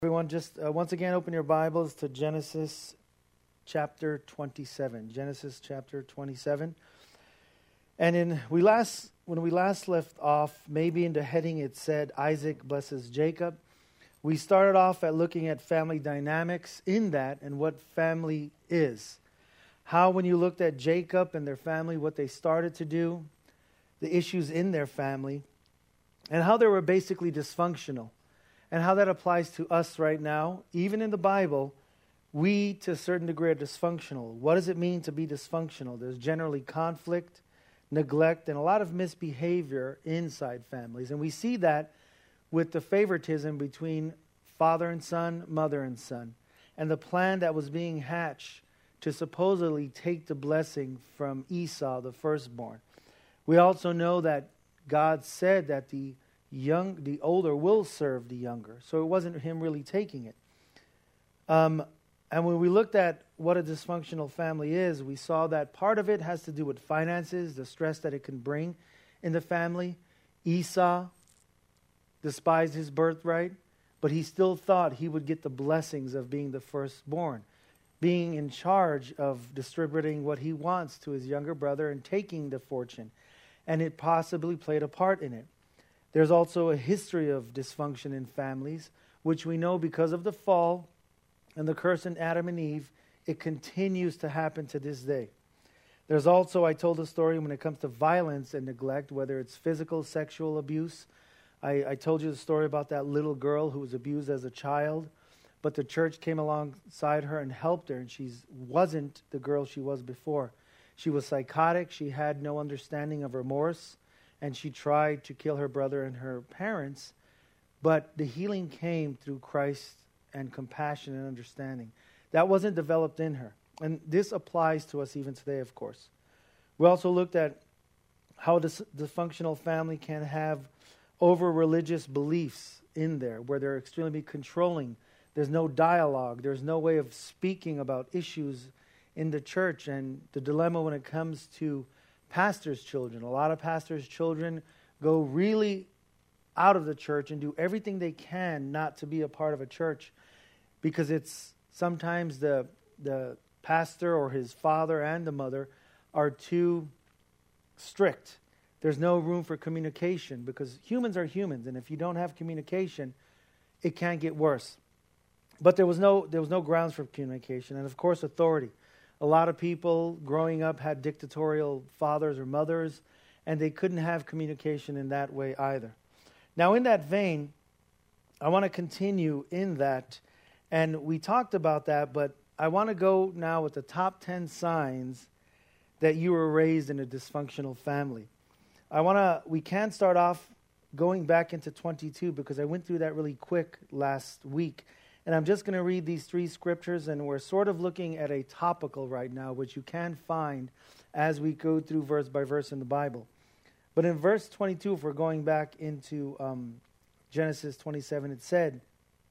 Everyone, just once again, open your Bibles to Genesis chapter 27. Genesis chapter 27. And when we last left off, maybe in the heading it said, Isaac blesses Jacob. We started off at looking at family dynamics in that and what family is. How when you looked at Jacob and their family, what they started to do, the issues in their family, and how they were basically dysfunctional. And how that applies to us right now. Even in the Bible, we, to a certain degree, are dysfunctional. What does it mean to be dysfunctional? There's generally conflict, neglect, and a lot of misbehavior inside families. And we see that with the favoritism between father and son, mother and son, and the plan that was being hatched to supposedly take the blessing from Esau, the firstborn. We also know that God said that the older will serve the younger. So it wasn't him really taking it. And when we looked at what a dysfunctional family is, we saw that part of it has to do with finances, the stress that it can bring in the family. Esau despised his birthright, but he still thought he would get the blessings of being the firstborn, being in charge of distributing what he wants to his younger brother and taking the fortune. And it possibly played a part in it. There's also a history of dysfunction in families, which we know because of the fall and the curse in Adam and Eve, it continues to happen to this day. There's also, I told a story when it comes to violence and neglect, whether it's physical, sexual abuse. I told you the story about that little girl who was abused as a child, but the church came alongside her and helped her, and she wasn't the girl she was before. She was psychotic. She had no understanding of remorse. And she tried to kill her brother and her parents, but the healing came through Christ and compassion and understanding. That wasn't developed in her. And this applies to us even today, of course. We also looked at how this dysfunctional family can have over-religious beliefs in there, where they're extremely controlling. There's no dialogue. There's no way of speaking about issues in the church, and the dilemma when it comes to pastors' children. A lot of pastors' children go really out of the church and do everything they can not to be a part of a church because it's sometimes the pastor or his father and the mother are too strict. There's no room for communication because humans are humans, and if you don't have communication, it can get worse. But there was no grounds for communication, and of course authority. A lot of people growing up had dictatorial fathers or mothers, and they couldn't have communication in that way either. Now, in that vein, I want to continue in that, and we talked about that, but I want to go now with the top 10 signs that you were raised in a dysfunctional family. We can start off going back into 22 because I went through that really quick last week. And I'm just going to read these 3 scriptures, and we're sort of looking at a topical right now, which you can find as we go through verse by verse in the Bible. But in verse 22, if we're going back into Genesis 27, it said,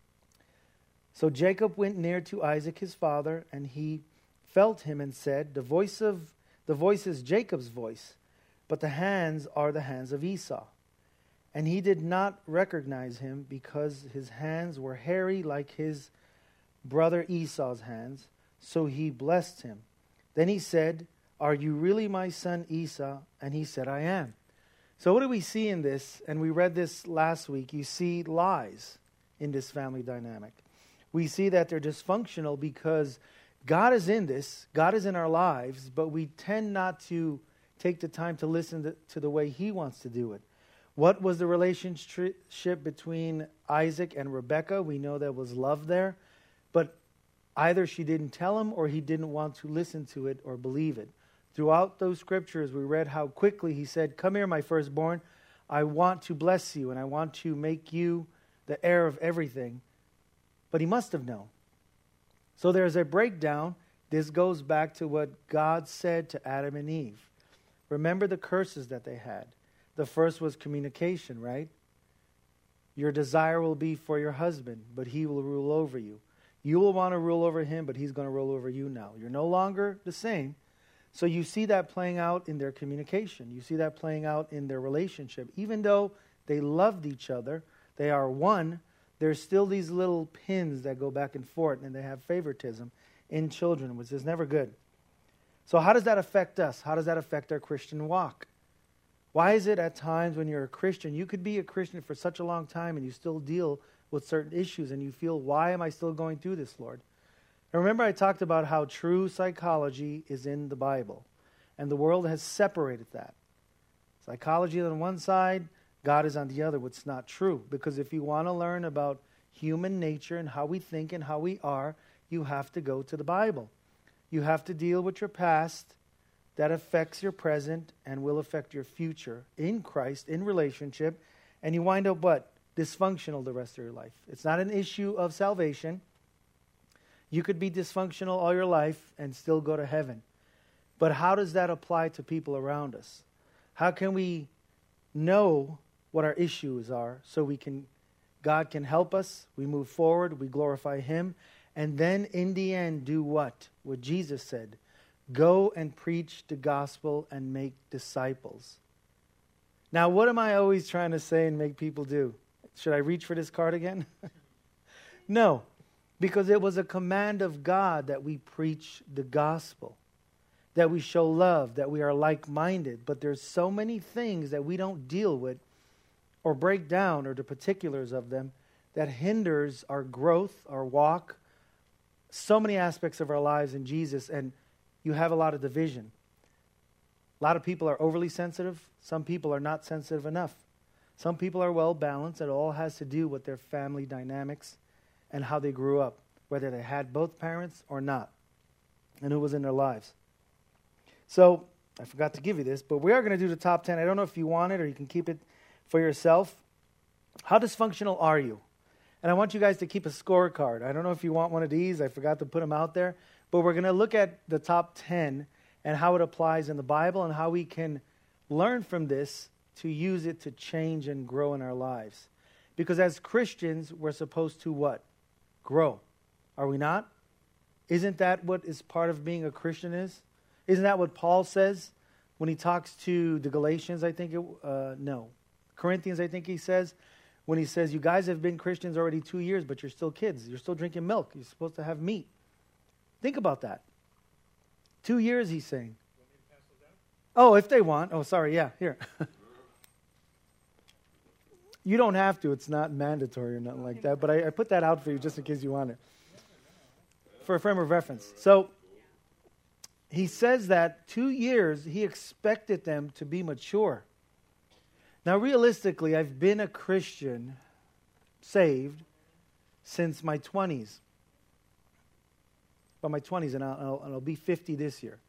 So Jacob went near to Isaac his father, and he felt him and said, The voice is Jacob's voice, but the hands are the hands of Esau. And he did not recognize him because his hands were hairy like his brother Esau's hands. So he blessed him. Then he said, Are you really my son Esau? And he said, I am. So what do we see in this? And we read this last week. You see lies in this family dynamic. We see that they're dysfunctional because God is in this. God is in our lives. But we tend not to take the time to listen to the way he wants to do it. What was the relationship between Isaac and Rebekah? We know there was love there, but either she didn't tell him or he didn't want to listen to it or believe it. Throughout those scriptures, we read how quickly he said, Come here, my firstborn. I want to bless you and I want to make you the heir of everything. But he must have known. So there's a breakdown. This goes back to what God said to Adam and Eve. Remember the curses that they had. The first was communication, right? Your desire will be for your husband, but he will rule over you. You will want to rule over him, but he's going to rule over you now. You're no longer the same. So you see that playing out in their communication. You see that playing out in their relationship. Even though they loved each other, they are one, there's still these little pins that go back and forth, and they have favoritism in children, which is never good. So how does that affect us? How does that affect our Christian walk? Why is it at times when you're a Christian, you could be a Christian for such a long time and you still deal with certain issues and you feel, why am I still going through this, Lord? And remember I talked about how true psychology is in the Bible. And the world has separated that. Psychology on one side, God is on the other, which is not true. Because if you want to learn about human nature and how we think and how we are, you have to go to the Bible. You have to deal with your past that affects your present and will affect your future in Christ, in relationship. And you wind up what? Dysfunctional the rest of your life. It's not an issue of salvation. You could be dysfunctional all your life and still go to heaven. But how does that apply to people around us? How can we know what our issues are so God can help us, we move forward, we glorify Him, and then in the end do what? What Jesus said. Go and preach the gospel and make disciples. Now, what am I always trying to say and make people do? Should I reach for this card again? No, because it was a command of God that we preach the gospel, that we show love, that we are like-minded. But there's so many things that we don't deal with or break down, or the particulars of them, that hinders our growth, our walk, so many aspects of our lives in Jesus, and you have a lot of division. A lot of people are overly sensitive. Some people are not sensitive enough. Some people are well balanced. It all has to do with their family dynamics and how they grew up, whether they had both parents or not, and who was in their lives. So, I forgot to give you this, but we are going to do the top 10. I don't know if you want it or you can keep it for yourself. How dysfunctional are you? And I want you guys to keep a scorecard. I don't know if you want one of these. I forgot to put them out there. But we're going to look at the top 10 and how it applies in the Bible and how we can learn from this to use it to change and grow in our lives. Because as Christians, we're supposed to what? Grow. Are we not? Isn't that what is part of being a Christian is? Isn't that what Paul says when he talks to the Galatians, Corinthians, I think he says, when he says, you guys have been Christians already 2 years, but you're still kids. You're still drinking milk. You're supposed to have meat. Think about that. 2 years, he's saying. Oh, if they want. Oh, sorry. Yeah, here. You don't have to. It's not mandatory or nothing like that. But I put that out for you just in case you want it. For a frame of reference. So, he says that 2 years, he expected them to be mature. Now, realistically, I've been a Christian, saved, since my 20s. Well, my 20s, and I'll be 50 this year.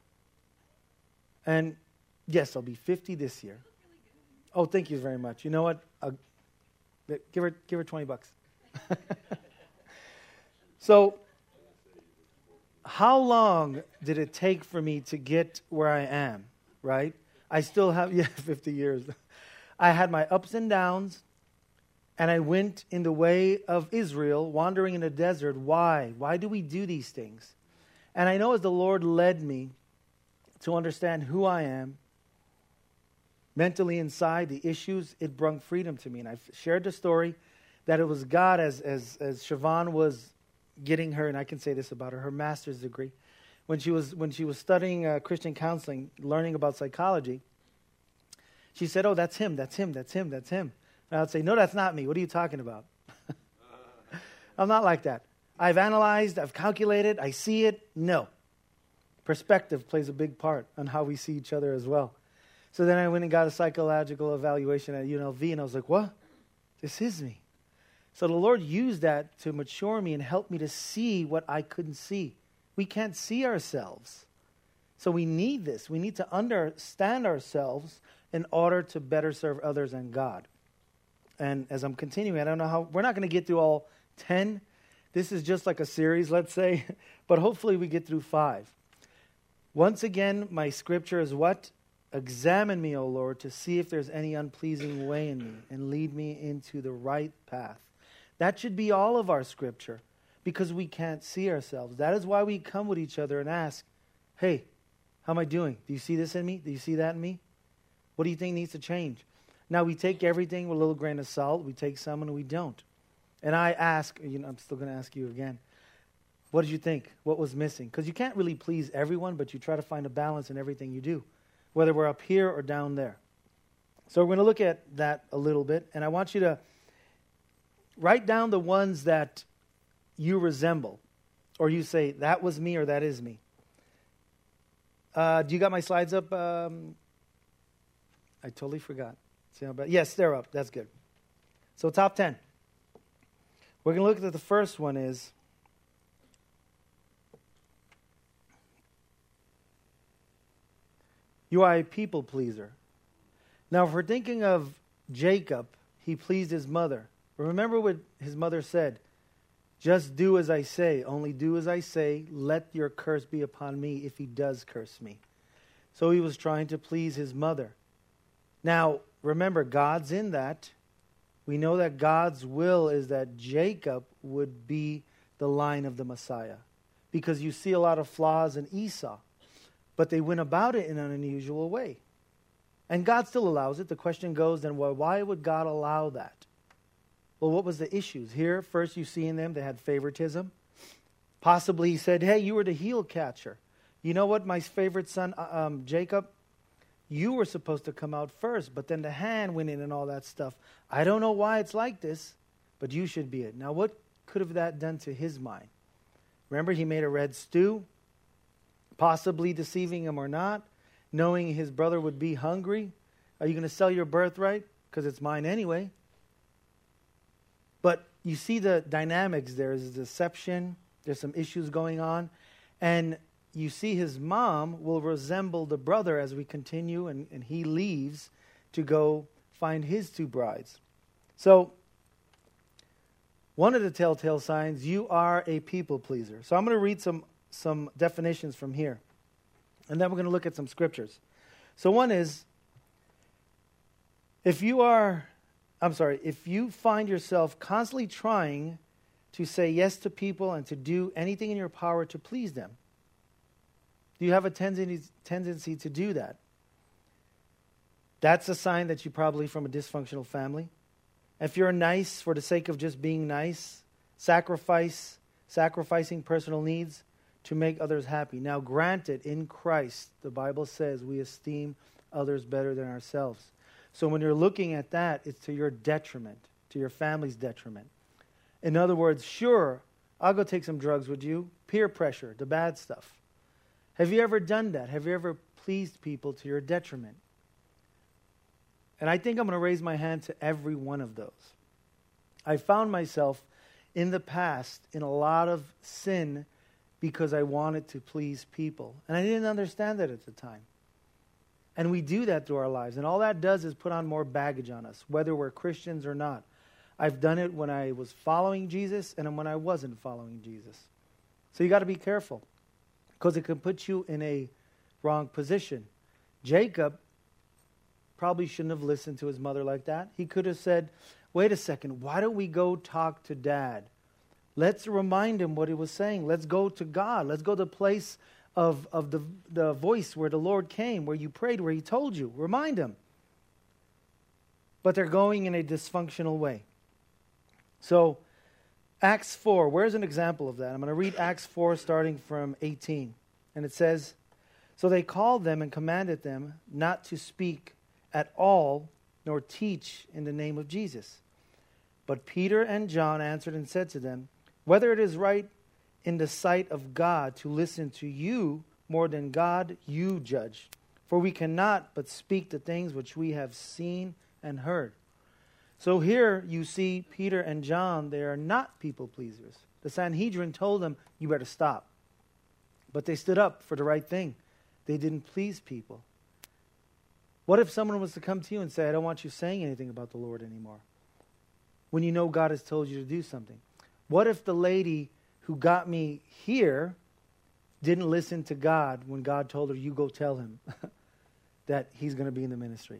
And, yes, I'll be 50 this year. Oh, thank you very much. You know what? Give her $20. So, how long did it take for me to get where I am, right? I still have, 50 years. I had my ups and downs, and I went in the way of Israel, wandering in the desert. Why? Why do we do these things? And I know as the Lord led me to understand who I am, mentally inside, the issues, it brought freedom to me. And I've shared the story that it was God as Siobhan was getting her, and I can say this about her master's degree. When she was studying Christian counseling, learning about psychology, she said, oh, that's him. And I'd say, no, that's not me. What are you talking about? I'm not like that. I've analyzed, I've calculated, I see it. No. Perspective plays a big part on how we see each other as well. So then I went and got a psychological evaluation at UNLV, and I was like, what? This is me. So the Lord used that to mature me and help me to see what I couldn't see. We can't see ourselves. So we need this. We need to understand ourselves in order to better serve others and God. And as I'm continuing, I don't know how, we're not going to get through all 10. This is just like a series, let's say, but hopefully we get through 5. Once again, my scripture is what? Examine me, O Lord, to see if there's any unpleasing way in me and lead me into the right path. That should be all of our scripture because we can't see ourselves. That is why we come with each other and ask, hey, how am I doing? Do you see this in me? Do you see that in me? What do you think needs to change? Now, we take everything with a little grain of salt. We take some and we don't. and I ask, I'm still going to ask you again, what did you think? What was missing? Because you can't really please everyone, but you try to find a balance in everything you do, whether we're up here or down there. So we're going to look at that a little bit, and I want you to write down the ones that you resemble, or you say, that was me or that is me. Do you got my slides up? I totally forgot. See how bad? Yes, they're up. That's good. So top 10. We're going to look at the first one is, you are a people pleaser. Now, if we're thinking of Jacob, he pleased his mother. Remember what his mother said. Just do as I say. Only do as I say. Let your curse be upon me if he does curse me. So he was trying to please his mother. Now, remember, God's in that. We know that God's will is that Jacob would be the line of the Messiah. Because you see a lot of flaws in Esau. But they went about it in an unusual way. And God still allows it. The question goes then, well, why would God allow that? Well, what was the issues? Here, first you see in them, they had favoritism. Possibly he said, hey, you were the heel catcher. You know what, my favorite son, Jacob? You were supposed to come out first, but then the hand went in and all that stuff. I don't know why it's like this, but you should be it. Now, what could have that done to his mind? Remember, he made a red stew. Possibly deceiving him or not, knowing his brother would be hungry. Are you going to sell your birthright? Because it's mine anyway. But you see the dynamics. There's deception. There's some issues going on. And you see his mom will resemble the brother as we continue, and he leaves to go find his two brides. So, one of the telltale signs, you are a people pleaser. So I'm going to read some definitions from here. And then we're going to look at some scriptures. So one is, if you find yourself constantly trying to say yes to people and to do anything in your power to please them, do you have a tendency to do that? That's a sign that you're probably from a dysfunctional family. If you're nice for the sake of just being nice, sacrificing personal needs to make others happy. Now, granted, in Christ, the Bible says we esteem others better than ourselves. So when you're looking at that, it's to your detriment, to your family's detriment. In other words, sure, I'll go take some drugs with you. Peer pressure, the bad stuff. Have you ever done that? Have you ever pleased people to your detriment? And I think I'm going to raise my hand to every one of those. I found myself in the past in a lot of sin because I wanted to please people. And I didn't understand that at the time. And we do that through our lives. And all that does is put on more baggage on us, whether we're Christians or not. I've done it when I was following Jesus and when I wasn't following Jesus. So you got to be careful, because it can put you in a wrong position. Jacob probably shouldn't have listened to his mother like that. He could have said, wait a second, why don't we go talk to Dad? Let's remind him what he was saying. Let's go to God. Let's go to the place of the voice where the Lord came, where you prayed, where he told you. Remind him. But they're going in a dysfunctional way. So, Acts 4, where's an example of that? I'm going to read Acts 4 starting from 18. And it says, so they called them and commanded them not to speak at all, nor teach in the name of Jesus. But Peter and John answered and said to them, whether it is right in the sight of God to listen to you more than God, you judge. For we cannot but speak the things which we have seen and heard. So here you see Peter and John, they are not people pleasers. The Sanhedrin told them, you better stop. But they stood up for the right thing. They didn't please people. What if someone was to come to you and say, I don't want you saying anything about the Lord anymore, when you know God has told you to do something? What if the lady who got me here didn't listen to God when God told her, you go tell him that he's going to be in the ministry?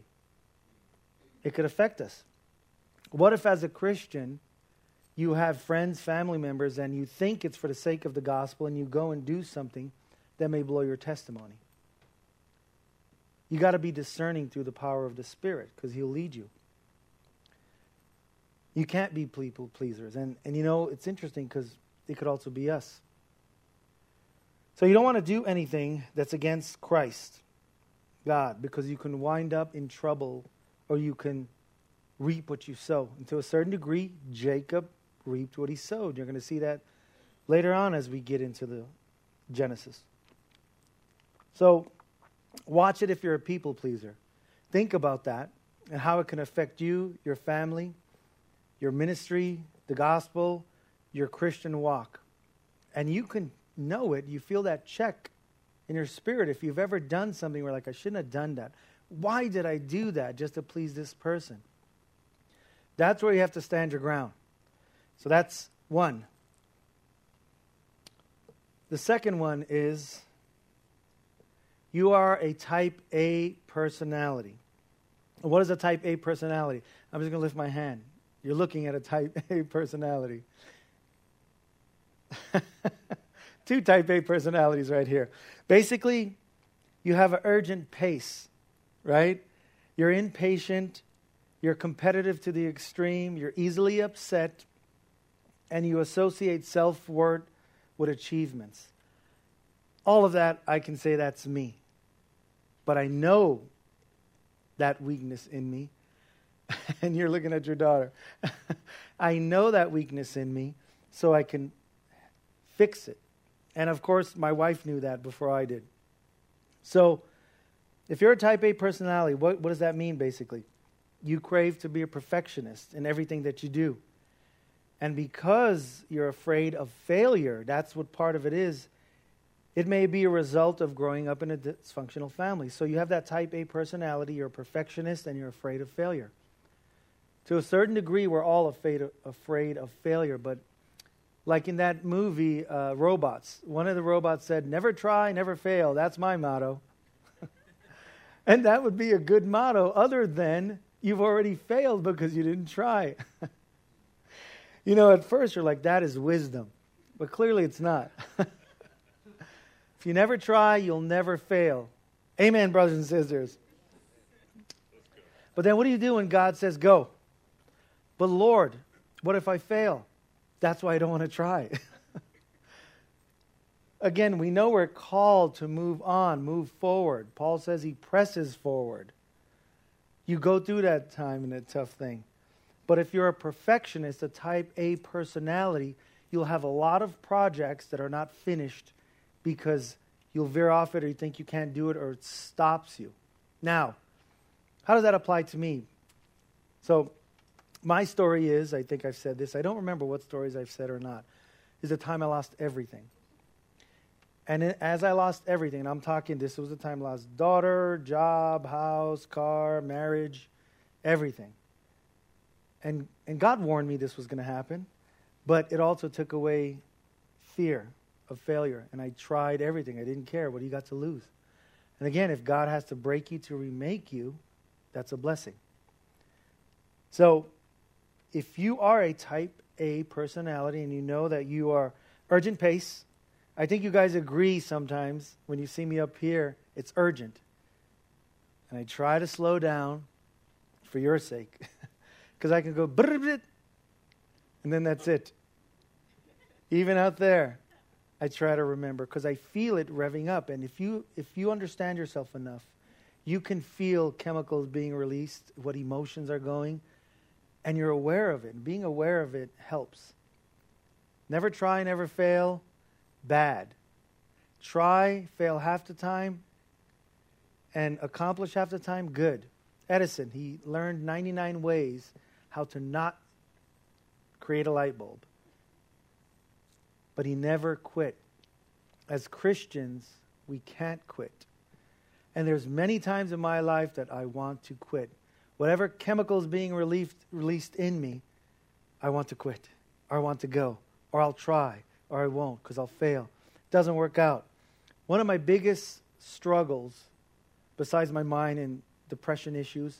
It could affect us. What if as a Christian, you have friends, family members, and you think it's for the sake of the gospel, and you go and do something that may blow your testimony? You got to be discerning through the power of the Spirit, because he'll lead you. You can't be people pleasers. And you know, it's interesting because it could also be us. So you don't want to do anything that's against Christ, God, because you can wind up in trouble or you can reap what you sow. And to a certain degree, Jacob reaped what he sowed. You're going to see that later on as we get into the Genesis. So watch it if you're a people pleaser. Think about that and how it can affect you, your family, your ministry, the gospel, your Christian walk. And you can know it. You feel that check in your spirit. If you've ever done something where like, I shouldn't have done that. Why did I do that just to please this person? That's where you have to stand your ground. So that's one. The second one is you are a type A personality. What is a type A personality? I'm just going to lift my hand. You're looking at a type A personality. Two type A personalities right here. Basically, you have an urgent pace, right? You're impatient. You're competitive to the extreme. You're easily upset. And you associate self-worth with achievements. All of that, I can say that's me. But I know that weakness in me. And you're looking at your daughter. I know that weakness in me, so I can fix it. And of course, my wife knew that before I did. So, if you're a type A personality, what does that mean basically? You crave to be a perfectionist in everything that you do. And because you're afraid of failure, that's what part of it is. It may be a result of growing up in a dysfunctional family. So you have that type A personality, you're a perfectionist, and you're afraid of failure. To a certain degree, we're all afraid of failure, but like in that movie, Robots, one of the robots said, never try, never fail. That's my motto. And that would be a good motto other than you've already failed because you didn't try. You know, at first you're like, that is wisdom. But clearly it's not. If you never try, you'll never fail. Amen, brothers and sisters. But then what do you do when God says go? But Lord, what if I fail? That's why I don't want to try. Again, we know we're called to move on, move forward. Paul says he presses forward. You go through that time and a tough thing. But if you're a perfectionist, a type A personality, you'll have a lot of projects that are not finished because you'll veer off it or you think you can't do it or it stops you. Now, how does that apply to me? So, my story is, I think I've said this, I don't remember what stories I've said or not, is the time I lost everything. And as I lost everything, and I'm talking, this was the time I lost daughter, job, house, car, marriage, everything. And God warned me this was going to happen, but it also took away fear of failure. And I tried everything. I didn't care. What do you got to lose? And again, if God has to break you to remake you, that's a blessing. So, if you are a type A personality and you know that you are urgent pace, I think you guys agree sometimes when you see me up here, it's urgent. And I try to slow down for your sake. Because I can go, and then that's it. Even out there, I try to remember because I feel it revving up. And if you understand yourself enough, you can feel chemicals being released, what emotions are going, and you're aware of it. And being aware of it helps. Never try, never fail. Bad. Try, fail half the time, and accomplish half the time. Good. Edison, he learned 99 ways how to not create a light bulb. But he never quit. As Christians, we can't quit. And there's many times in my life that I want to quit. Whatever chemical is being released in me, I want to quit, or I want to go, or I'll try, or I won't because I'll fail. It doesn't work out. One of my biggest struggles, besides my mind and depression issues,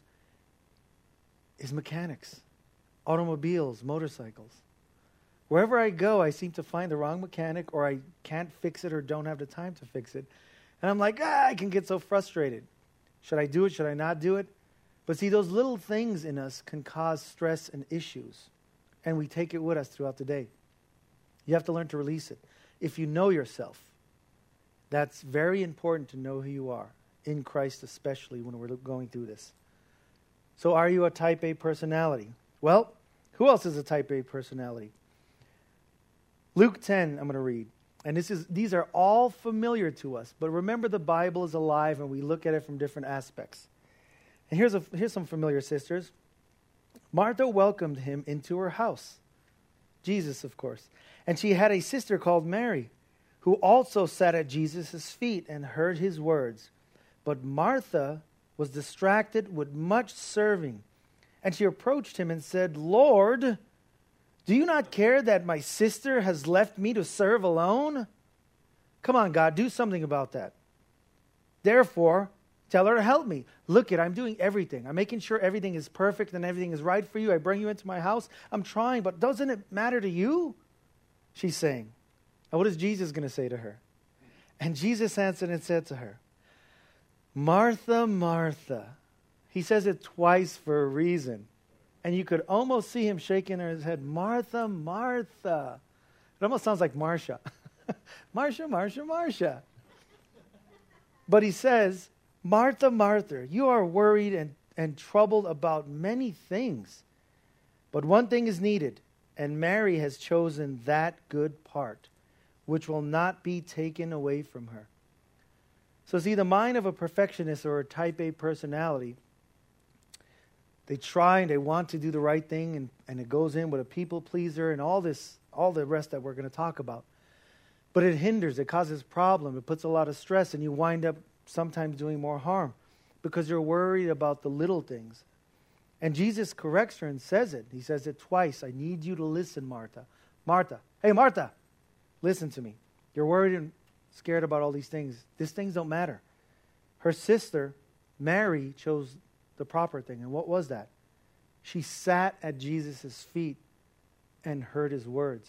is mechanics, automobiles, motorcycles. Wherever I go, I seem to find the wrong mechanic or I can't fix it or don't have the time to fix it. And I'm like, I can get so frustrated. Should I do it? Should I not do it? But see, those little things in us can cause stress and issues. and we take it with us throughout the day. You have to learn to release it. If you know yourself, that's very important to know who you are, in Christ especially when we're going through this. So are you a type A personality? Well, who else is a type A personality? Luke 10, I'm going to read. And these are all familiar to us. But remember, the Bible is alive and we look at it from different aspects. And here's some familiar sisters. Martha welcomed him into her house. Jesus, of course. And she had a sister called Mary, who also sat at Jesus' feet and heard his words. But Martha was distracted with much serving. And she approached him and said, Lord, do you not care that my sister has left me to serve alone? Come on, God, do something about that. Therefore, tell her to help me. Look I'm doing everything. I'm making sure everything is perfect and everything is right for you. I bring you into my house. I'm trying, but doesn't it matter to you? She's saying. And what is Jesus going to say to her? And Jesus answered and said to her, Martha, Martha. He says it twice for a reason. And you could almost see him shaking his head. Martha, Martha. It almost sounds like Marsha. Marsha, Marsha, Marsha. But he says, Martha, Martha, you are worried and troubled about many things. But one thing is needed, and Mary has chosen that good part, which will not be taken away from her. So see, the mind of a perfectionist or a type A personality, they try and they want to do the right thing, and it goes in with a people pleaser and all the rest that we're going to talk about. But it hinders, it causes problem, it puts a lot of stress, and you wind up sometimes doing more harm because you're worried about the little things. And Jesus corrects her and says it. He says it twice. I need you to listen, Martha. Martha. Hey, Martha, listen to me. You're worried and scared about all these things. These things don't matter. Her sister, Mary, chose the proper thing. And what was that? She sat at Jesus' feet and heard his words.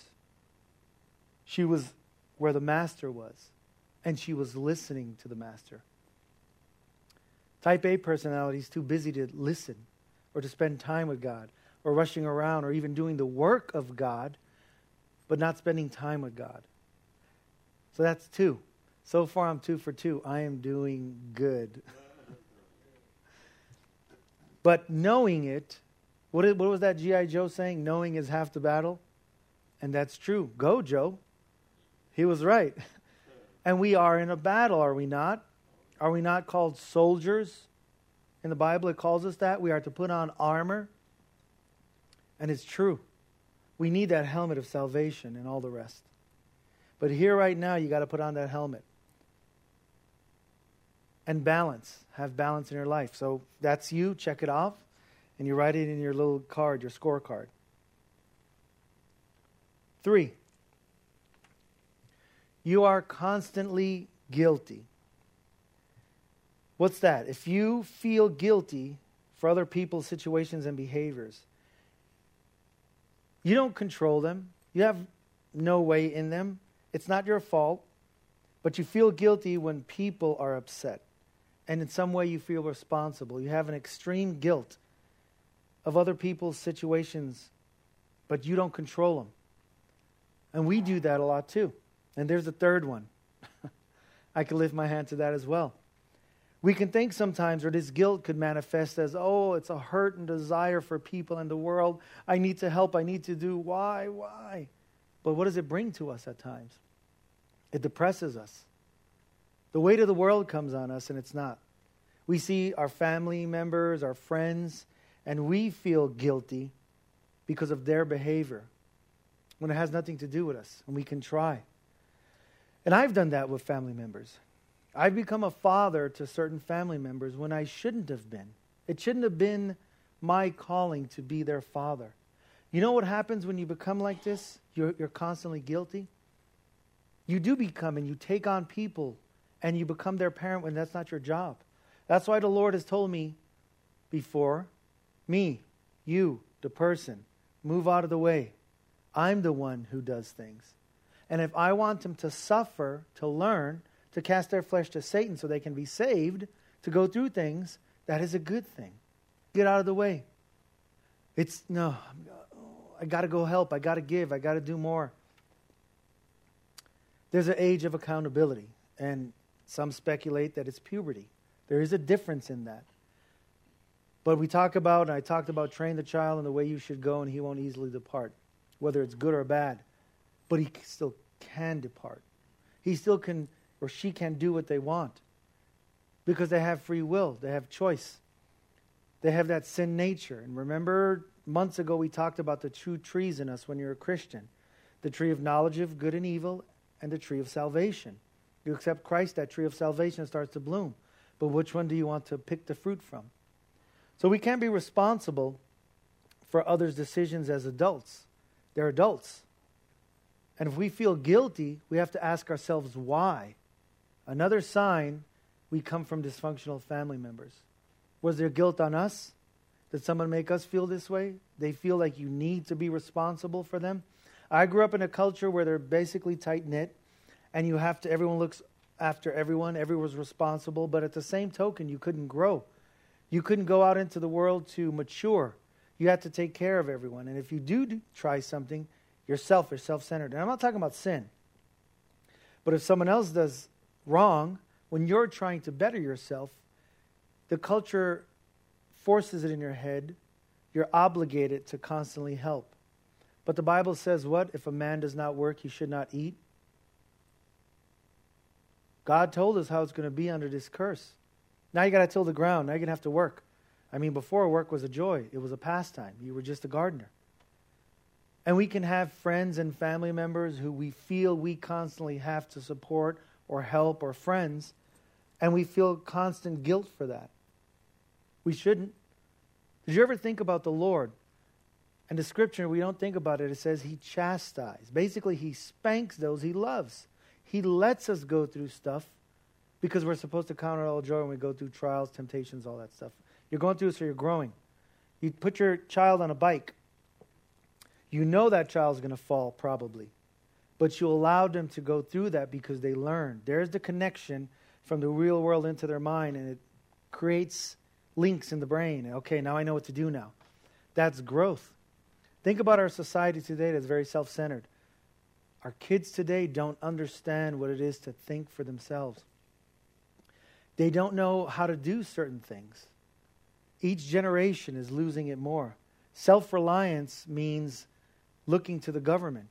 She was where the master was, and she was listening to the master. Type A personality is too busy to listen or to spend time with God or rushing around or even doing the work of God, but not spending time with God. So that's 2. So far I'm 2 for 2. I am doing good. But knowing it, what was that G.I. Joe saying? Knowing is half the battle. And that's true. Go, Joe. He was right. And we are in a battle, are we not? Are we not called soldiers? In the Bible it calls us that. We are to put on armor. And it's true. We need that helmet of salvation and all the rest. But here right now you got to put on that helmet. And balance. Have balance in your life. So that's you. Check it off. And you write it in your little card, your scorecard. 3. You are constantly guilty. What's that? If you feel guilty for other people's situations and behaviors, you don't control them. You have no way in them. It's not your fault. But you feel guilty when people are upset. And in some way you feel responsible. You have an extreme guilt of other people's situations, but you don't control them. And we do that a lot too. And there's a third one. I can lift my hand to that as well. We can think sometimes, or this guilt could manifest as, oh, it's a hurt and desire for people in the world. I need to help. I need to do. Why? But what does it bring to us at times? It depresses us. The weight of the world comes on us, and it's not. We see our family members, our friends, and we feel guilty because of their behavior when it has nothing to do with us, and we can try. And I've done that with family members. I've become a father to certain family members when I shouldn't have been. It shouldn't have been my calling to be their father. You know what happens when you become like this? You're constantly guilty. You do become, and you take on people, and you become their parent when that's not your job. That's why the Lord has told me before, me, you, the person, move out of the way. I'm the one who does things. And if I want them to suffer, to learn, to cast their flesh to Satan so they can be saved, to go through things, that is a good thing. Get out of the way. I got to go help. I got to give. I got to do more. There's an age of accountability, and some speculate that it's puberty. There is a difference in that. But I talked about train the child in the way you should go, and he won't easily depart, whether it's good or bad. But he still can depart. He still can, or she can do what they want because they have free will. They have choice. They have that sin nature. And remember, months ago we talked about the two trees in us when you're a Christian. The tree of knowledge of good and evil and the tree of salvation. You accept Christ, that tree of salvation starts to bloom. But which one do you want to pick the fruit from? So we can't be responsible for others' decisions as adults. They're adults. And if we feel guilty, we have to ask ourselves why. Another sign we come from dysfunctional family members. Was there guilt on us? Did someone make us feel this way? They feel like you need to be responsible for them. I grew up in a culture where they're basically tight-knit, and everyone looks after everyone, everyone's responsible, but at the same token, you couldn't grow. You couldn't go out into the world to mature. You had to take care of everyone. And if you do try something, you're selfish, self-centered. And I'm not talking about sin. But if someone else does wrong, when you're trying to better yourself, the culture forces it in your head. You're obligated to constantly help. But the Bible says what? If a man does not work, he should not eat. God told us how it's going to be under this curse. Now you got to till the ground. Now you're going to have to work. I mean, before work was a joy. It was a pastime. You were just a gardener. And we can have friends and family members who we feel we constantly have to support or help, or friends, and we feel constant guilt for that. We shouldn't. Did you ever think about the Lord? And the scripture, we don't think about it. It says he chastises. Basically, he spanks those he loves. He lets us go through stuff because we're supposed to count it all joy when we go through trials, temptations, all that stuff. You're going through it so you're growing. You put your child on a bike. You know that child's going to fall probably. But you allowed them to go through that because they learned. There's the connection from the real world into their mind, and it creates links in the brain. Okay, now I know what to do now. That's growth. Think about our society today that's very self-centered. Our kids today don't understand what it is to think for themselves. They don't know how to do certain things. Each generation is losing it more. Self-reliance means looking to the government.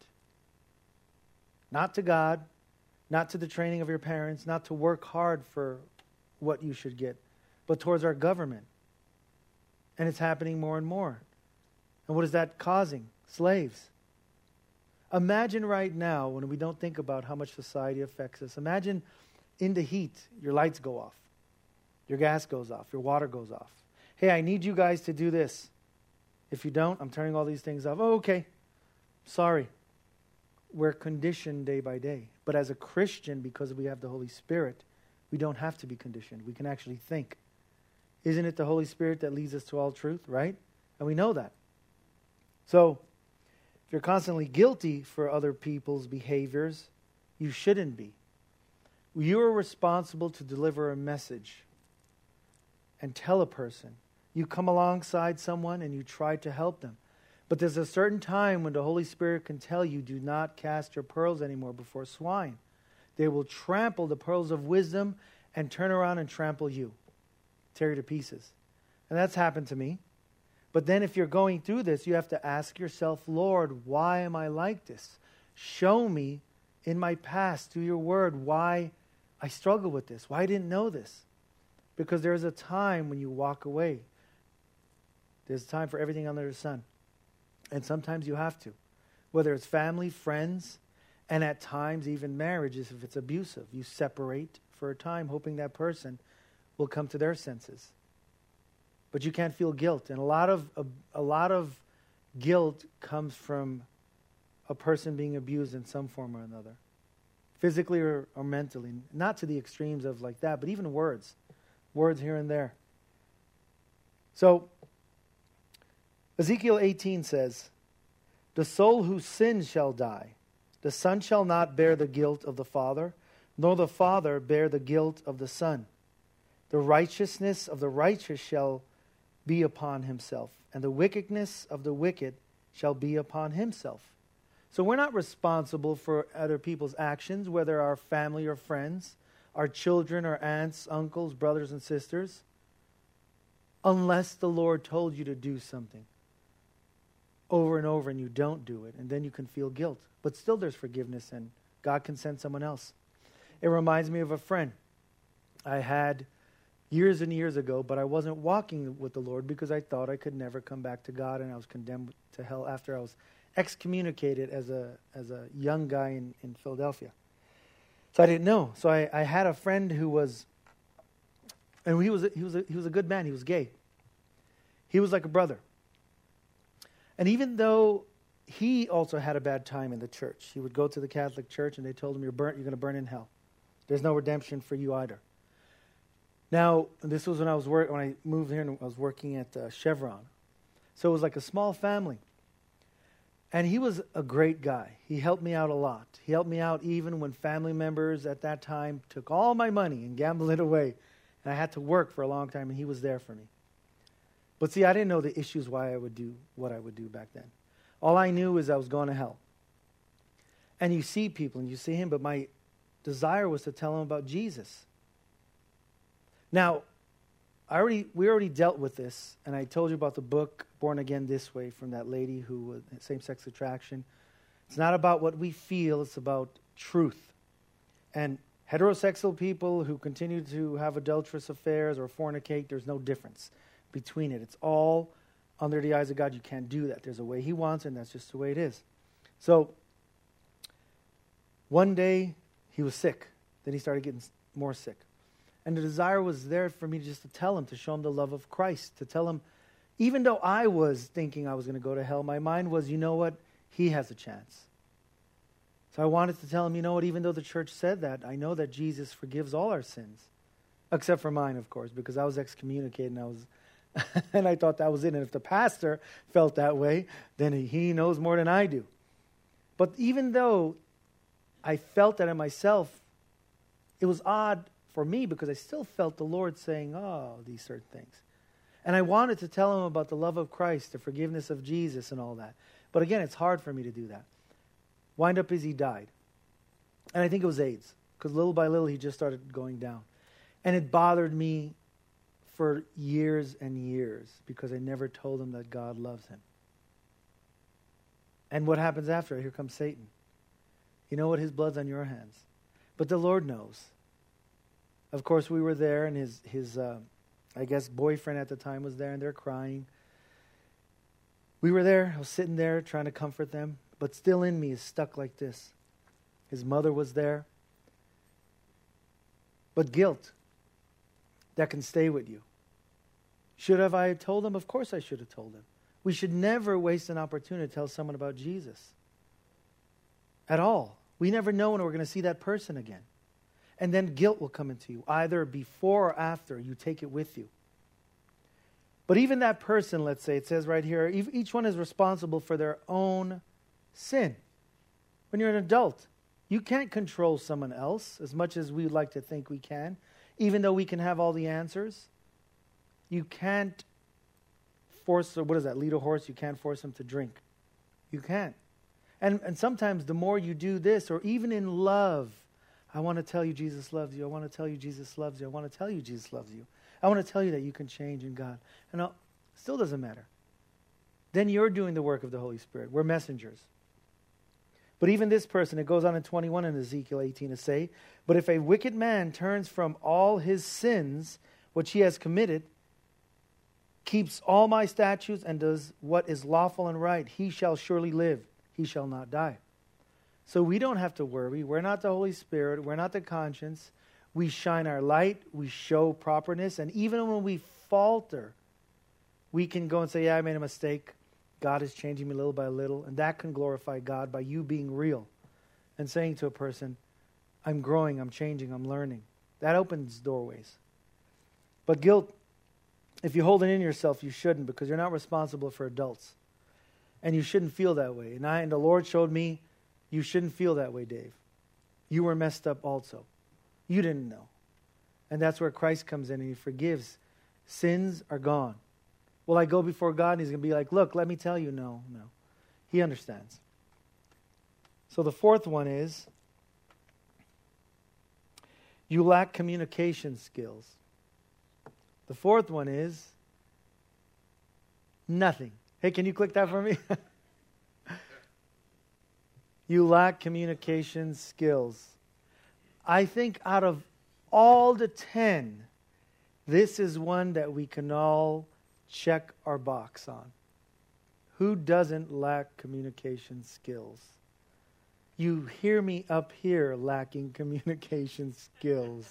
Not to God, not to the training of your parents, not to work hard for what you should get, but towards our government. And it's happening more and more. And what is that causing? Slaves. Imagine right now, when we don't think about how much society affects us, imagine in the heat, your lights go off, your gas goes off, your water goes off. Hey, I need you guys to do this. If you don't, I'm turning all these things off. Oh, okay. Sorry. We're conditioned day by day. But as a Christian, because we have the Holy Spirit, we don't have to be conditioned. We can actually think. Isn't it the Holy Spirit that leads us to all truth, right? And we know that. So, if you're constantly guilty for other people's behaviors, you shouldn't be. You are responsible to deliver a message and tell a person. You come alongside someone and you try to help them. But there's a certain time when the Holy Spirit can tell you, do not cast your pearls anymore before swine. They will trample the pearls of wisdom and turn around and trample you, tear you to pieces. And that's happened to me. But then if you're going through this, you have to ask yourself, Lord, why am I like this? Show me in my past, through your word, why I struggle with this, why I didn't know this. Because there's a time when you walk away. There's a time for everything under the sun. And sometimes you have to. Whether it's family, friends, and at times even marriages, if it's abusive. You separate for a time, hoping that person will come to their senses. But you can't feel guilt. And a lot of guilt comes from a person being abused in some form or another. Physically or mentally. Not to the extremes of like that, but even words. Words here and there. So, Ezekiel 18 says, the soul who sins shall die. The son shall not bear the guilt of the father, nor the father bear the guilt of the son. The righteousness of the righteous shall be upon himself, and the wickedness of the wicked shall be upon himself. So we're not responsible for other people's actions, whether our family or friends, our children or aunts, uncles, brothers and sisters, unless the Lord told you to do something over and over and you don't do it, and then you can feel guilt. But still there's forgiveness, and God can send someone else. It reminds me of a friend I had years and years ago, but I wasn't walking with the Lord because I thought I could never come back to God, and I was condemned to hell after I was excommunicated as a young guy in Philadelphia. So I didn't know. So I had a friend who was, and he was a good man. He was gay. He was like a brother. And even though he also had a bad time in the church, he would go to the Catholic Church, and they told him, you're going to burn in hell. There's no redemption for you either. Now, this was when I moved here, and I was working at Chevron. So it was like a small family. And he was a great guy. He helped me out a lot. He helped me out even when family members at that time took all my money and gambled it away. And I had to work for a long time, and he was there for me. But see, I didn't know the issues why I would do what I would do back then. All I knew is I was going to hell. And you see people, and you see him, but my desire was to tell him about Jesus. Now, we already dealt with this, and I told you about the book Born Again This Way from that lady who was same-sex attraction. It's not about what we feel, it's about truth. And heterosexual people who continue to have adulterous affairs or fornicate, there's no difference between it. It's all under the eyes of God. You can't do that. There's a way he wants, and that's just the way it is. So, one day, he was sick. Then he started getting more sick. And the desire was there for me just to tell him, to show him the love of Christ, to tell him, even though I was thinking I was going to go to hell, my mind was, you know what? He has a chance. So I wanted to tell him, you know what? Even though the church said that, I know that Jesus forgives all our sins. Except for mine, of course, because I was excommunicated, and and I thought that was it. And if the pastor felt that way, then he knows more than I do. But even though I felt that in myself, it was odd for me because I still felt the Lord saying, these certain things. And I wanted to tell him about the love of Christ, the forgiveness of Jesus and all that. But again, it's hard for me to do that. Wind up is he died. And I think it was AIDS, because little by little he just started going down. And it bothered me for years and years because I never told him that God loves him. And what happens after? Here comes Satan. You know what? His blood's on your hands. But the Lord knows. Of course, we were there, and his I guess, boyfriend at the time was there, and they're crying. We were there. I was sitting there trying to comfort them, but still in me is stuck like this. His mother was there. But guilt that can stay with you. Should have I told him? Of course I should have told him. We should never waste an opportunity to tell someone about Jesus. At all. We never know when we're going to see that person again. And then guilt will come into you, either before or after you take it with you. But even that person, let's say, it says right here, each one is responsible for their own sin. When you're an adult, you can't control someone else as much as we like to think we can, even though we can have all the answers. You can't force, lead a horse, you can't force him to drink. You can't. And sometimes the more you do this, or even in love, I want to tell you Jesus loves you. I want to tell you Jesus loves you. I want to tell you Jesus loves you. I want to tell you that you can change in God. And it still doesn't matter. Then you're doing the work of the Holy Spirit. We're messengers. But even this person, it goes on in 21 in Ezekiel 18 to say, but if a wicked man turns from all his sins, which he has committed, keeps all my statutes and does what is lawful and right, he shall surely live. He shall not die. So we don't have to worry. We're not the Holy Spirit. We're not the conscience. We shine our light. We show properness. And even when we falter, we can go and say, yeah, I made a mistake. God is changing me little by little. And that can glorify God by you being real and saying to a person, I'm growing, I'm changing, I'm learning. That opens doorways. But guilt, if you hold it in yourself, you shouldn't, because you're not responsible for adults. And you shouldn't feel that way. And the Lord showed me, you shouldn't feel that way, Dave. You were messed up also. You didn't know. And that's where Christ comes in and he forgives. Sins are gone. Will I go before God and he's going to be like, look, let me tell you, no. He understands. So the fourth one is, you lack communication skills. The fourth one is, nothing. Hey, can you click that for me? You lack communication skills. I think out of all the 10, this is one that we can all check our box on. Who doesn't lack communication skills? You hear me up here lacking communication skills.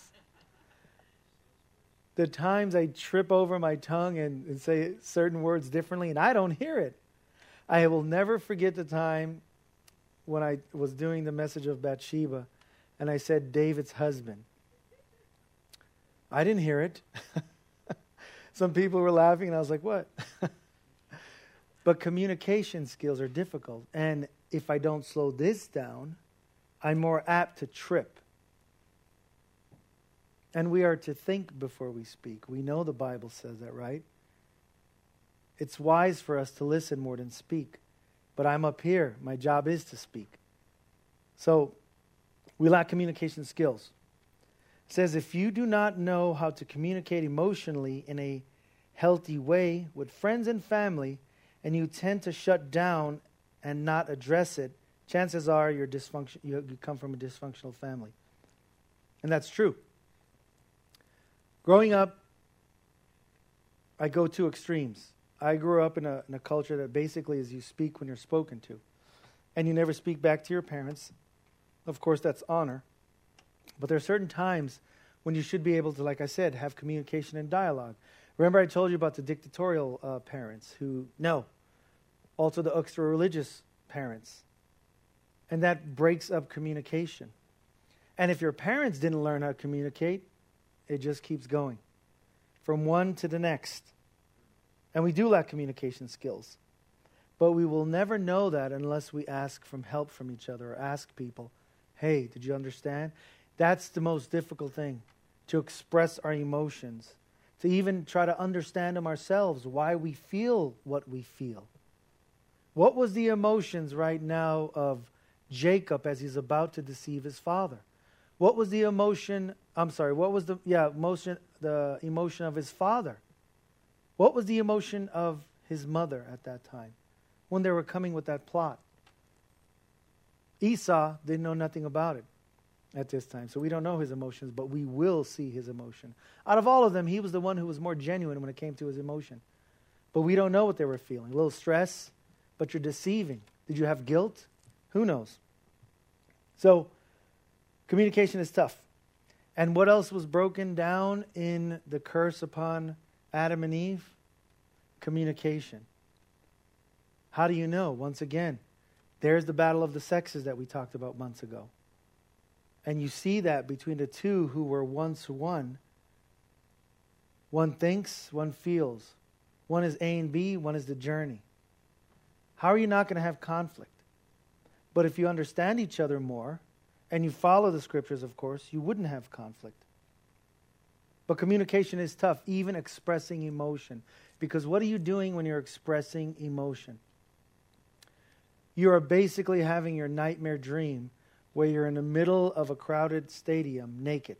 The times I trip over my tongue and say certain words differently and I don't hear it. I will never forget the time when I was doing the message of Bathsheba and I said David's husband. I didn't hear it. Some people were laughing and I was like, what? But communication skills are difficult. And if I don't slow this down, I'm more apt to trip. And we are to think before we speak. We know the Bible says that, right? It's wise for us to listen more than speak. But I'm up here. My job is to speak. So we lack communication skills. It says, if you do not know how to communicate emotionally in a healthy way with friends and family, and you tend to shut down and not address it, chances are you come from a dysfunctional family. And that's true. Growing up, I go to extremes. I grew up in a culture that basically is you speak when you're spoken to. And you never speak back to your parents. Of course, that's honor. But there are certain times when you should be able to, like I said, have communication and dialogue. Remember I told you about the dictatorial parents who, no. Also the ultra-religious parents. And that breaks up communication. And if your parents didn't learn how to communicate, it just keeps going. From one to the next. And we do lack communication skills. But we will never know that unless we ask for help from each other or ask people, hey, did you understand? That's the most difficult thing, to express our emotions, to even try to understand them ourselves, why we feel what we feel. What was the emotions right now of Jacob as he's about to deceive his father? What was the emotion, the emotion of his father? What was the emotion of his mother at that time when they were coming with that plot? Esau didn't know nothing about it at this time, so we don't know his emotions, but we will see his emotion. Out of all of them, he was the one who was more genuine when it came to his emotion. But we don't know what they were feeling. A little stress, but you're deceiving. Did you have guilt? Who knows? So, communication is tough. And what else was broken down in the curse upon Adam and Eve? Communication. How do you know? Once again, there's the battle of the sexes that we talked about months ago. And you see that between the two who were once one. One thinks, one feels. One is A and B, one is the journey. How are you not going to have conflict? But if you understand each other more, and you follow the scriptures, of course, you wouldn't have conflict. But communication is tough, even expressing emotion. Because what are you doing when you're expressing emotion? You are basically having your nightmare dream where you're in the middle of a crowded stadium naked.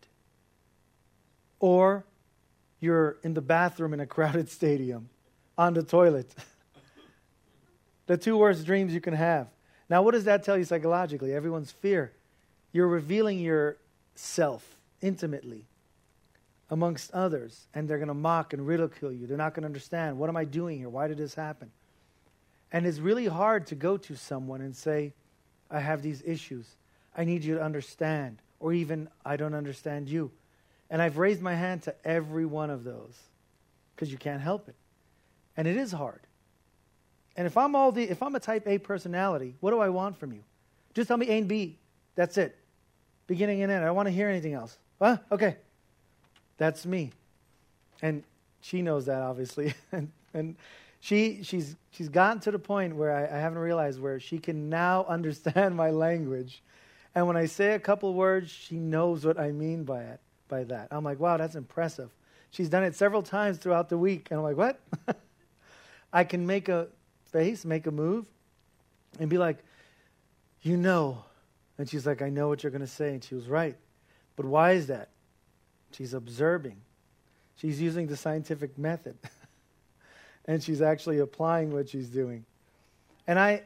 Or you're in the bathroom in a crowded stadium on the toilet. The two worst dreams you can have. Now, what does that tell you psychologically? Everyone's fear. You're revealing yourself intimately amongst others, and they're going to mock and ridicule you. They're not going to understand, what am I doing here? Why did this happen? And it's really hard to go to someone and say, I have these issues. I need you to understand. Or even, I don't understand you. And I've raised my hand to every one of those because you can't help it. And it is hard. And if I'm a type A personality, what do I want from you? Just tell me A and B. That's it. Beginning and end. I don't want to hear anything else. Huh? Okay. That's me. And she knows that, obviously. and she's gotten to the point where I haven't realized where she can now understand my language. And when I say a couple words, she knows what I mean by that. I'm like, wow, that's impressive. She's done it several times throughout the week. And I'm like, what? I can make a face, make a move, and be like, you know. And she's like, I know what you're going to say. And she was right. But why is that? She's observing. She's using the scientific method. And she's actually applying what she's doing. And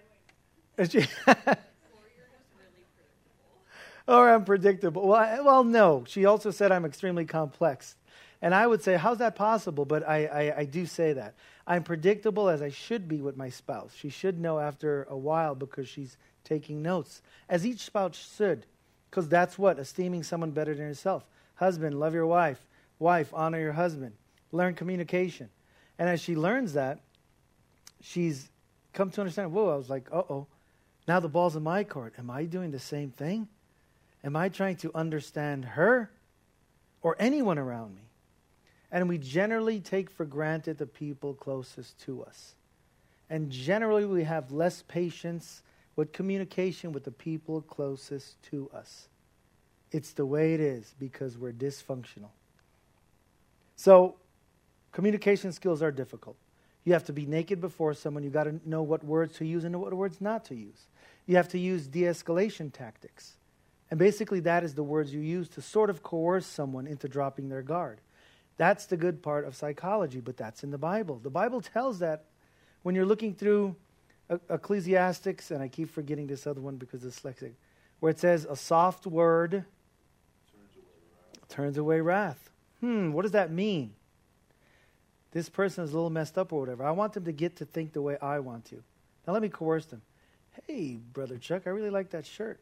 or I'm predictable. Well, no. She also said I'm extremely complex. And I would say, how's that possible? But I do say that. I'm predictable as I should be with my spouse. She should know after a while because she's taking notes. As each spouse should. Because that's what? Esteeming someone better than yourself. Husband, love your wife. Wife, honor your husband. Learn communication. And as she learns that, she's come to understand, whoa, I was like, uh-oh. Now the ball's in my court. Am I doing the same thing? Am I trying to understand her or anyone around me? And we generally take for granted the people closest to us. And generally we have less patience with communication with the people closest to us. It's the way it is because we're dysfunctional. So, communication skills are difficult. You have to be naked before someone. You got to know what words to use and what words not to use. You have to use de-escalation tactics. And basically that is the words you use to sort of coerce someone into dropping their guard. That's the good part of psychology, but that's in the Bible. The Bible tells that when you're looking through Ecclesiastics, and I keep forgetting this other one because it's dyslexic, where it says a soft word turns away wrath. What does that mean? This person is a little messed up or whatever. I want them to get to think the way I want to. Now let me coerce them. Hey, Brother Chuck, I really like that shirt.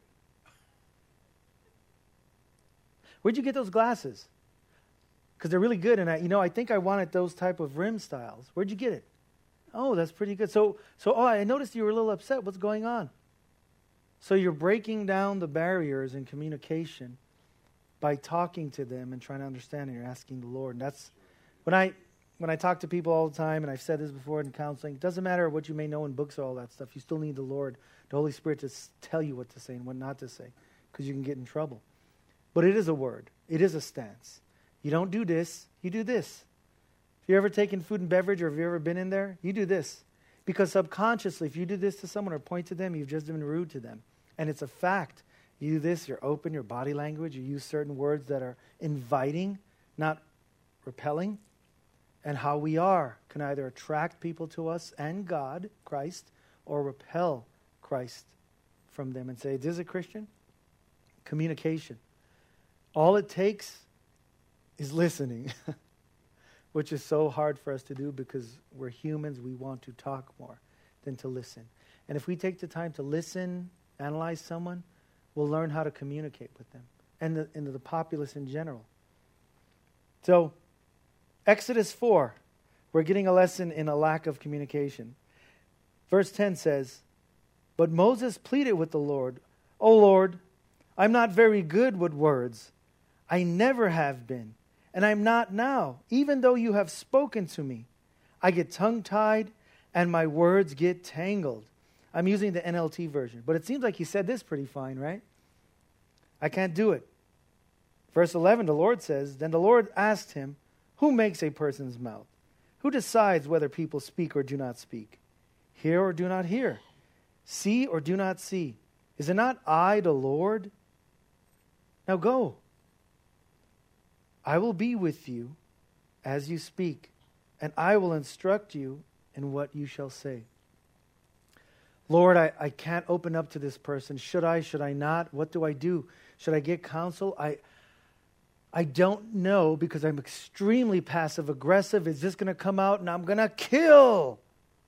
Where'd you get those glasses? Because they're really good, and I think I wanted those type of rim styles. Where'd you get it? Oh, that's pretty good. So I noticed you were a little upset. What's going on? So you're breaking down the barriers in communication by talking to them and trying to understand, and you're asking the Lord. And that's when I talk to people all the time, and I've said this before in counseling, it doesn't matter what you may know in books or all that stuff. You still need the Lord, the Holy Spirit, to tell you what to say and what not to say, because you can get in trouble. But it is a word. It is a stance. You don't do this, you do this. If you've ever taken food and beverage or have you ever been in there, you do this. Because subconsciously, if you do this to someone or point to them, you've just been rude to them. And it's a fact. You do this, you're open, your body language, you use certain words that are inviting, not repelling. And how we are can either attract people to us and God, Christ, or repel Christ from them and say, this is a Christian? Communication. All it takes is listening, which is so hard for us to do because we're humans. We want to talk more than to listen. And if we take the time to listen, analyze someone, we'll learn how to communicate with them and the populace in general. So, Exodus 4, we're getting a lesson in a lack of communication. Verse 10 says, but Moses pleaded with the Lord, O Lord, I'm not very good with words. I never have been. And I'm not now, even though you have spoken to me. I get tongue-tied and my words get tangled. I'm using the NLT version, but it seems like he said this pretty fine, right? I can't do it. Verse 11, the Lord says, then the Lord asked him, who makes a person's mouth? Who decides whether people speak or do not speak? Hear or do not hear? See or do not see? Is it not I, the Lord? Now go. I will be with you as you speak, and I will instruct you in what you shall say. Lord, I can't open up to this person. Should I? Should I not? What do I do? Should I get counsel? I don't know because I'm extremely passive aggressive. Is this going to come out and I'm going to kill?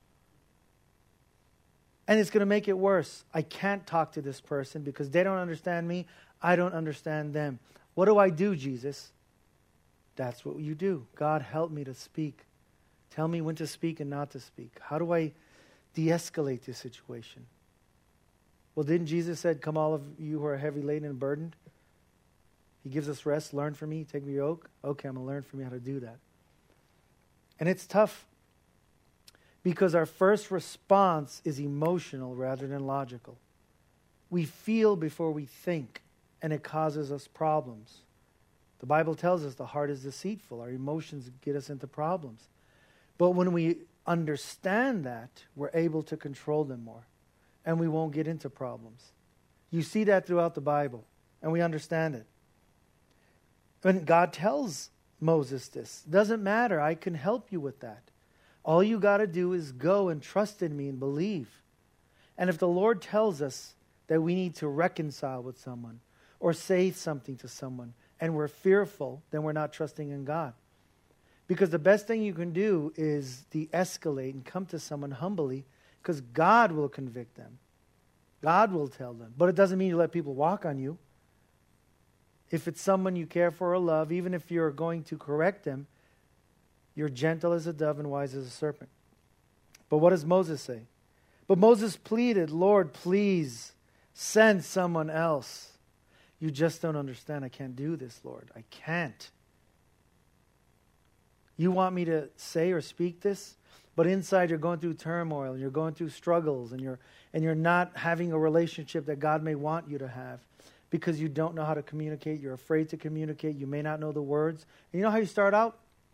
And it's going to make it worse. I can't talk to this person because they don't understand me. I don't understand them. What do I do, Jesus? That's what you do. God, help me to speak. Tell me when to speak and not to speak. How do I de-escalate this situation? Well, didn't Jesus said, come all of you who are heavy laden and burdened? He gives us rest. Learn from me. Take me your yoke. Okay, I'm going to learn from you how to do that. And it's tough because our first response is emotional rather than logical. We feel before we think, and it causes us problems. The Bible tells us the heart is deceitful. Our emotions get us into problems. But when we understand that, we're able to control them more. and we won't get into problems. You see that throughout the Bible, and we understand it. And God tells Moses this. Doesn't matter. I can help you with that. All you got to do is go and trust in me and believe. And if the Lord tells us that we need to reconcile with someone or say something to someone and we're fearful, then we're not trusting in God. Because the best thing you can do is de-escalate and come to someone humbly, because God will convict them. God will tell them. But it doesn't mean you let people walk on you. If it's someone you care for or love, even if you're going to correct them, you're gentle as a dove and wise as a serpent. But what does Moses say? But Moses pleaded, Lord, please send someone else. You just don't understand. I can't do this, Lord. I can't. You want me to say or speak this? But inside you're going through turmoil, and you're going through struggles, and you're not having a relationship that God may want you to have because you don't know how to communicate. You're afraid to communicate. You may not know the words. And you know how you start out?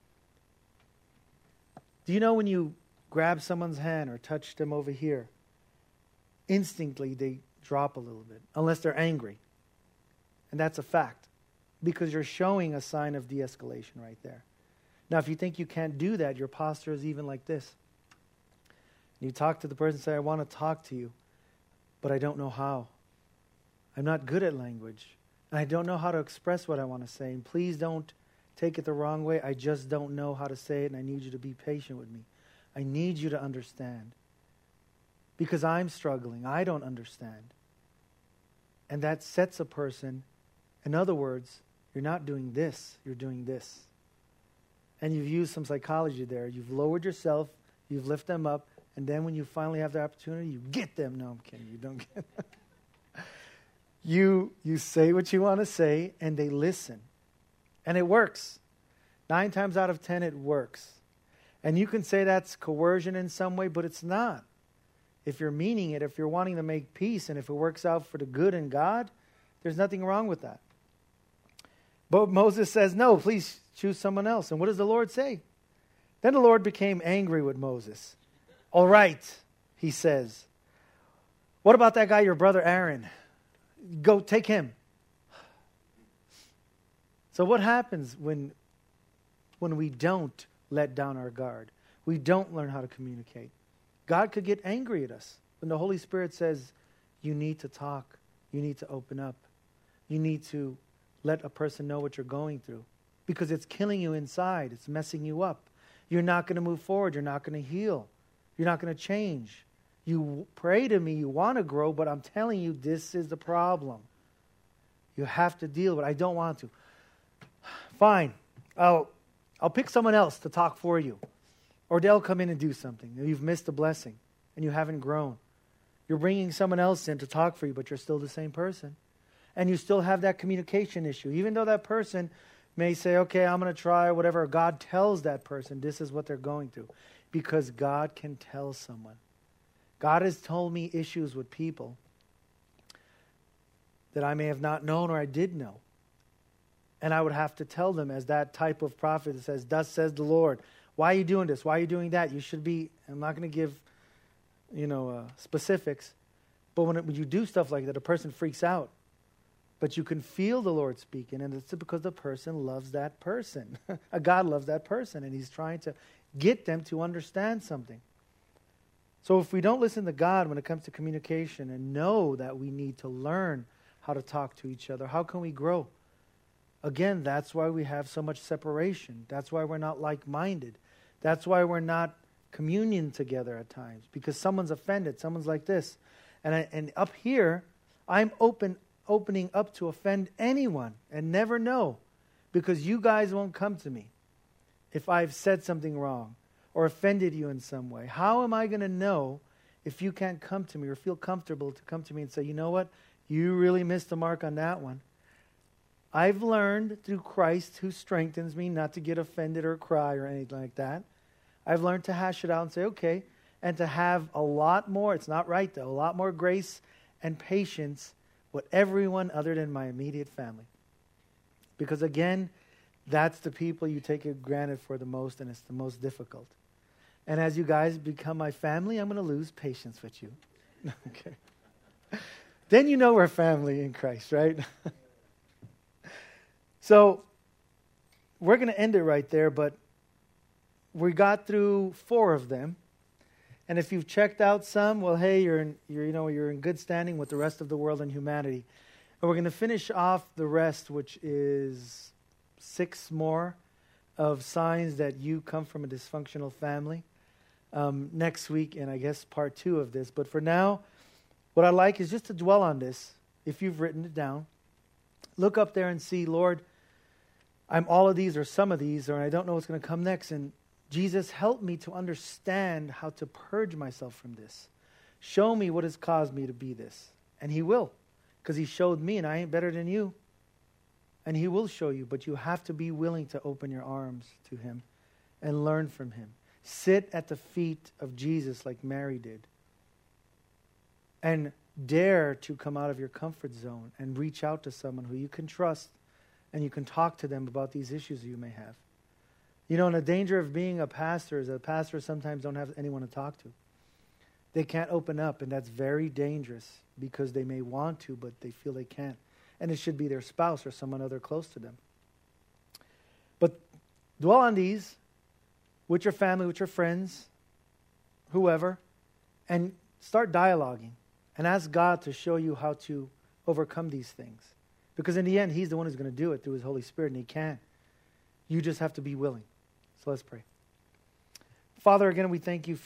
Do you know when you grab someone's hand or touch them over here, instantly they drop a little bit, unless they're angry. And that's a fact, because you're showing a sign of de-escalation right there. Now, if you think you can't do that, your posture is even like this. You talk to the person and say, I want to talk to you, but I don't know how. I'm not good at language, and I don't know how to express what I want to say. And please don't take it the wrong way. I just don't know how to say it, and I need you to be patient with me. I need you to understand, because I'm struggling. I don't understand. And that sets a person, in other words, you're not doing this, you're doing this. And you've used some psychology there. You've lowered yourself, you've lifted them up, and then when you finally have the opportunity, you get them. No, I'm kidding. You don't get them. You say what you want to say, and they listen. And it works. 9 times out of 10, it works. And you can say that's coercion in some way, but it's not. If you're meaning it, if you're wanting to make peace, and if it works out for the good in God, there's nothing wrong with that. But Moses says, no, please choose someone else. And what does the Lord say? Then the Lord became angry with Moses. All right, he says. What about that guy, your brother Aaron? Go take him. So what happens when we don't let down our guard? We don't learn how to communicate. God could get angry at us when the Holy Spirit says, you need to talk. You need to open up. You need to let a person know what you're going through, because it's killing you inside. It's messing you up. You're not going to move forward. You're not going to heal. You're not going to change. You pray to me. You want to grow, but I'm telling you, this is the problem. You have to deal with it. I don't want to. Fine. I'll pick someone else to talk for you. Or they'll come in and do something. You've missed a blessing and you haven't grown. You're bringing someone else in to talk for you, but you're still the same person. And you still have that communication issue. Even though that person may say, okay, I'm going to try whatever. God tells that person this is what they're going through. Because God can tell someone. God has told me issues with people that I may have not known or I did know. And I would have to tell them, as that type of prophet that says, thus says the Lord. Why are you doing this? Why are you doing that? You should be, I'm not going to give, specifics. But when you do stuff like that, a person freaks out. But you can feel the Lord speaking, and it's because the person loves that person. God loves that person, and he's trying to get them to understand something. So if we don't listen to God when it comes to communication and know that we need to learn how to talk to each other, how can we grow? Again, that's why we have so much separation. That's why we're not like-minded. That's why we're not communion together at times, because someone's offended. Someone's like this. And up here, I'm opening up to offend anyone and never know, because you guys won't come to me if I've said something wrong or offended you in some way. How am I going to know if you can't come to me or feel comfortable to come to me and say, you know what, you really missed the mark on that one? I've learned through Christ, who strengthens me, not to get offended or cry or anything like that. I've learned to hash it out and say, okay, and to have a lot more, it's not right though, a lot more grace and patience with everyone other than my immediate family. Because again, that's the people you take it granted for the most, and it's the most difficult. And as you guys become my family, I'm going to lose patience with you. Okay. Then you know we're family in Christ, right? So we're going to end it right there, but we got through 4 of them. And if you've checked out some, well, hey, you're in good standing with the rest of the world and humanity. And we're going to finish off the rest, which is 6 more of signs that you come from a dysfunctional family next week, and I guess part 2 of this. But for now, what I like is just to dwell on this. If you've written it down, look up there and see, Lord, I'm all of these or some of these, or I don't know what's going to come next. And Jesus, help me to understand how to purge myself from this. Show me what has caused me to be this. And he will, because he showed me, and I ain't better than you. And he will show you, but you have to be willing to open your arms to him and learn from him. Sit at the feet of Jesus like Mary did. And dare to come out of your comfort zone and reach out to someone who you can trust, and you can talk to them about these issues you may have. You know, and the danger of being a pastor is that pastors sometimes don't have anyone to talk to. They can't open up, and that's very dangerous because they may want to, but they feel they can't. And it should be their spouse or someone other close to them. But dwell on these with your family, with your friends, whoever, and start dialoguing and ask God to show you how to overcome these things. Because in the end, he's the one who's going to do it through his Holy Spirit, and he can. You just have to be willing. So let's pray. Father, again, we thank you